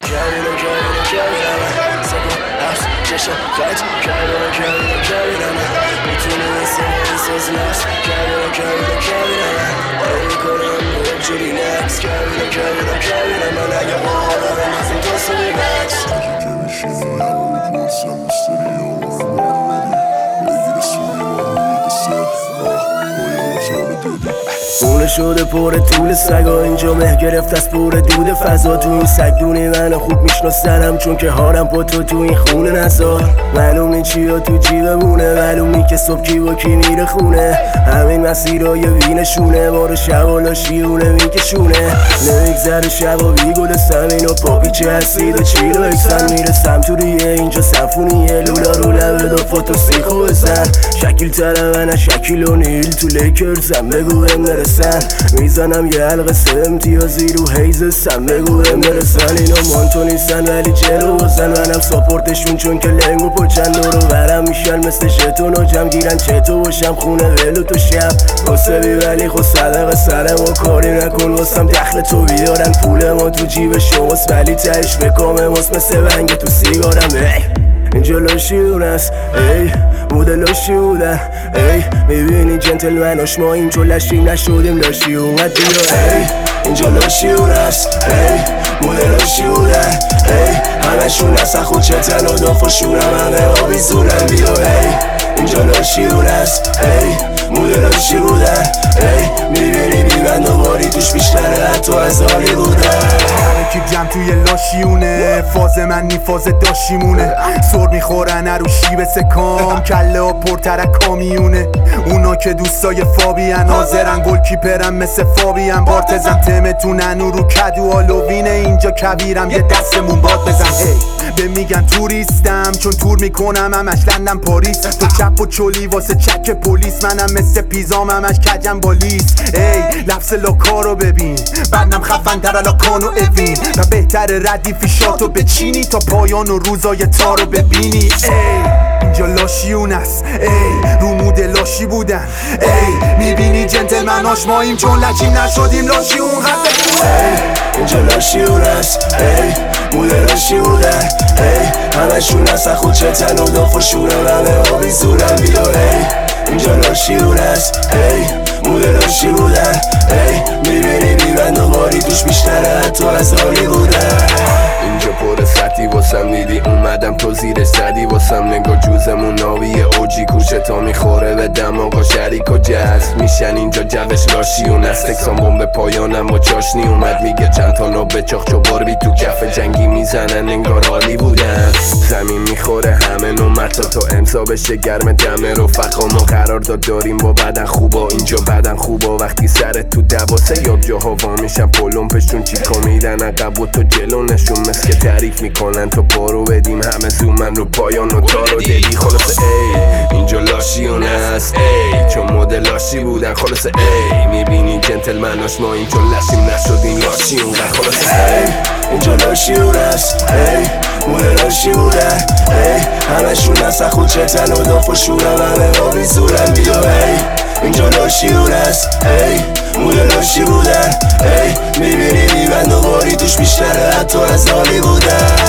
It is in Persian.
خونه شده پر طول سگا، اینجا مه گرفت از پر دود فضا. تو این سگدونی منو خوب میشناسنم، چون که هارم با تو این خونه نزار. معلوم نی چیا تو جیبمونه، معلوم نی که صبح کی با کی میره خونه. همین مسیرهای وینشونه، بارو شوالا شیونه میکشونه. نمیگذره شبا بیگل سمین و پاپیچه هستید و چیلو اکسن. میرسم تو ریه اینجا سمفونیه، لولا رو لبه دا فوتو سیخو بزن. شکیل تره من شکیل و نیل تو لیکرزم، بگو هم نرسن. میزنم یه حلقه سه امتیازی رو حیزستم، بگو هم نرسن. اینا مانتو نیستن ولی جلو بزن، منم ساپورتشون چون که لنگو پچن. دورو برم میشن مثل شتون و جمع گیرن چتو باشم خونه ولو تو شب. واسه بی ولی خود صدقه سرم و کاری نکن واسم دخل تو بیارن. پول ما تو جیب شماست ولی تهش بکامه ماست مثل ونگ تو سیگارم. اینجا لاشیون است ای مدلاش بودن ای، میبینی جنتلمناش ما اینجا لشی نشدیم لاشی اومد بیا ای. اینجا لاشیون است ای مدلاش بودن ای، همشون اصلا خود چتن و دافاشونم همه آبی زونن بیا ای. اینجا لاشیون است ای مدلاش بودن ای، میبینی بیبند و باری توش بیشتره حتی از حالی بودن. کی جمع توی لاشیونه، فاز من نی فاز داشیمونه. سر میخورن رو شیب سکام، کله ها پرترک کامیونه. اونا که دوستای فابیان حاضرن گل کیپرن مثل فابیان. بارتزم تمتونن و رو کدو آلوینه، اینجا کبیرم یه دستمون باد بزن. به میگن توریستم چون تور میکنم همش لندن پاریس. تو چپ و چولی واسه چک پلیس، منم مثل پیزام همش کجم بالیس. ای لفظ لاکارو ببین بعدم خفن تر لاکانو اوین، و بهتر ردیفی شاتو بچینی تا پایان و روزای تارو ببینی. ای اینجا لاشیون است ای رو مود لاشی بودن ای، میبینی جنتلمناش ماییم چون لچی نشدیم لاشیون خفه. اینجا لاشیون است ای مود لاشی بودن ای، همشون اصلا خود چتن و دافاشونم همه آبی زونن بیا ای. اینجا لاشیون است ای مود لاشی بودن ای، میبینی بیبند و باری توش بیشتره حتی از حالی بودن. اینجا پر سطحی واسم دیدی اومدم تو زیر سدی واسم. نگاه جوزمون ناویه اوجی کوچه تا میخوره به دماغا شریک و جذب میشن. اینجا جوش لاشیون است تکسان بمب پایانم و چاشنی اومد میگه چند تا نو بچاخ چو باربی تو کف جنگی میزنن انگار عالی بودن. زمین میخوره همه نومتا تا امضا بشه گرم دمه رفقا. ما قرار داریم با بدن خوبا، اینجا بدن خوبا وقتی سرت تو دواسه یاب جاها وا میشن پلومپشون چیکا میدن عقب و تو جلونشون مثل که تعریف میکنن تو پارو بدیم همه زومن رو پایان و تارو دلی. خلاصه ای اینجا لاشیون است ای چون مدل لاشی بودن. خلاصه ای میبینی جنتلمناش ما این چون لشیم نشدیم لاشیون. خلاصه ای اینجا لاشیون است ای مدل لاشی بودن ای، همشون اصلا خود چتن و دافاشونم همه آبی زونن بیا ای. اینجا لاشیون است ای مدل لاشی بودن ای، میبینی بیبند و باری توش بیشتره حتی از حالی بودن.